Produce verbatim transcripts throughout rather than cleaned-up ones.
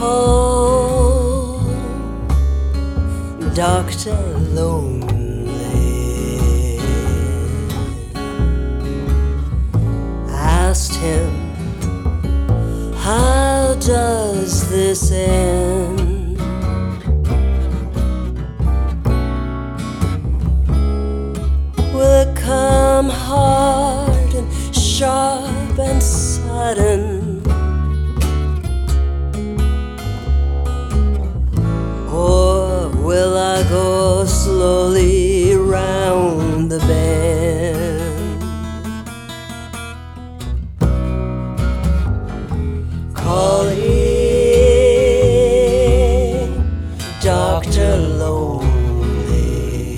called Doctor Lonely. Asked him, how does this end? Will it come hard and sharp and sudden? Or will I go slowly round the bend? Calling Doctor Lonely,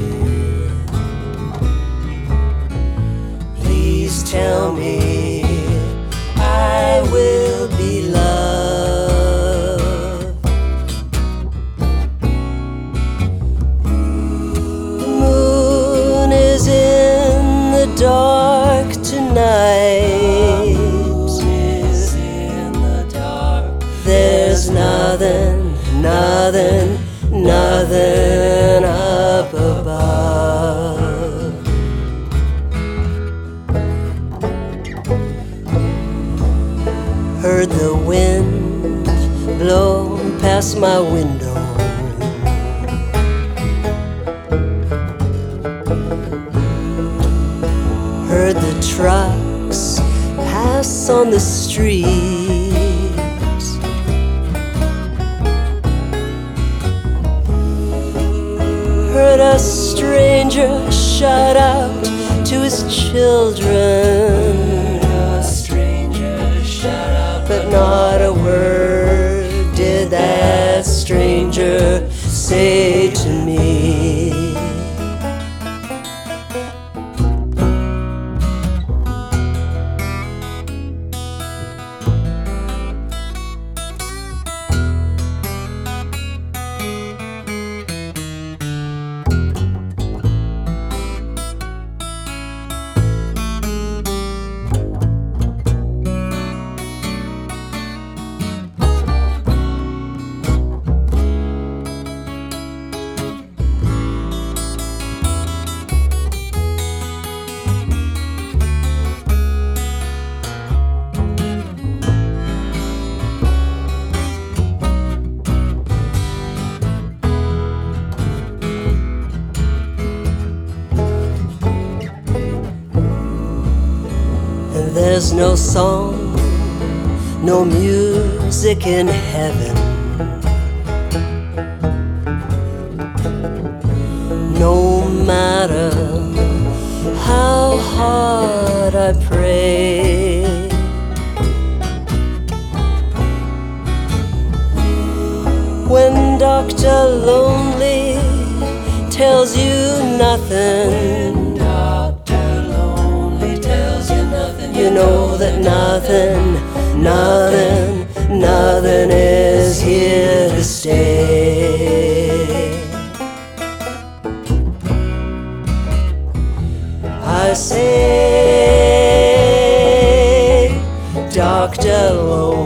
please tell me I will be loved. The moon is in the dark tonight. There's nothing, nothing, nothing up above. Heard the wind blow past my window. Heard the trucks pass on the street. Heard a stranger shout out to his children. A stranger shout out, but not a word did that stranger say to me. There's no song, no music in heaven, no matter how hard I pray. When Doctor Lonely tells you nothing, you know that nothing, nothing, nothing is here to stay. I say, Doctor Lonely,